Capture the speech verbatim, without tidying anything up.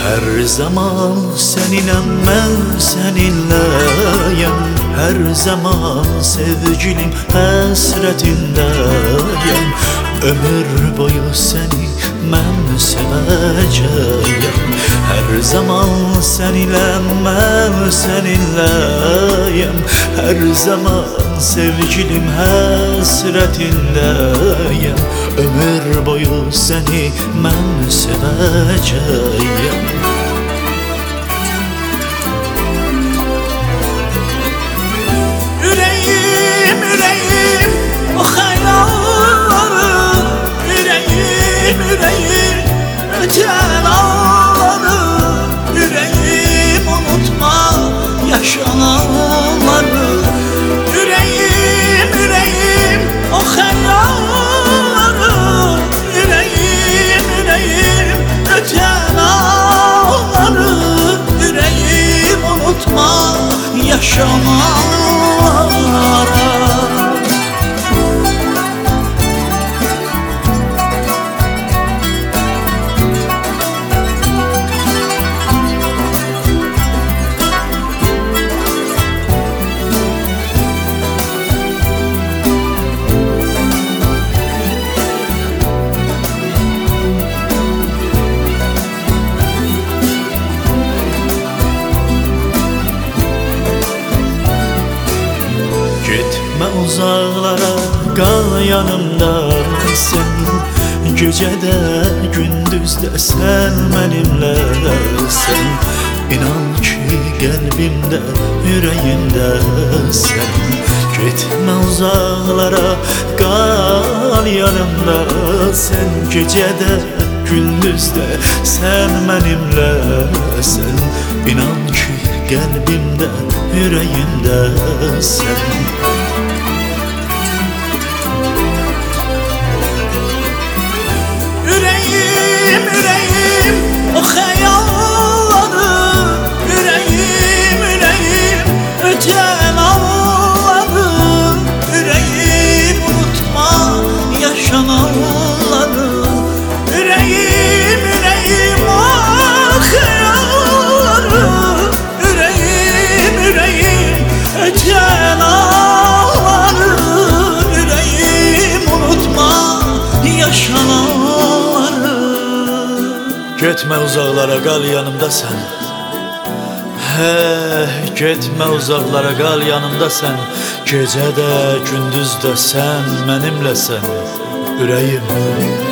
Her zaman seninle ben seninleyim, her zaman sevgilim hasretindeyim. Ömür boyu seni ben seveceğim. Her zaman seninle ben seninleyim, her zaman sevgilim hasretindeyim. Ömür boyu seni ben seveceğim. Yüreğim, yüreğim, o hayalları, yüreğim, yüreğim, öten ağları, yüreğim unutma yaşananları. Yüreğim, yüreğim, o hayalları, yüreğim, yüreğim, öten ağları, yüreğim unutma yaşananları. Gitme uzaklara, kal yanımda sen. Gecede gündüzde sen benimlesin. İnan ki kalbimde, yüreğimde sen. Gitme uzaklara, kal yanımda sen. Gecede gündüzde sen benimlesin. İnan ki kalbimde, yüreğimde sen. Yüreğim, yüreğim, o hayalları, yüreğim, yüreğim, öten ağları, yüreğim unutma yaşananları. Yüreğim, yüreğim, o hayalları, yüreğim, yüreğim, öten ağları, yüreğim unutma yaşananları. Gitme uzaklara, kal yanımda sen. He, gitme uzaklara, kal yanımda sen. Gecede gündüzde sen benimle sen. Yüreğim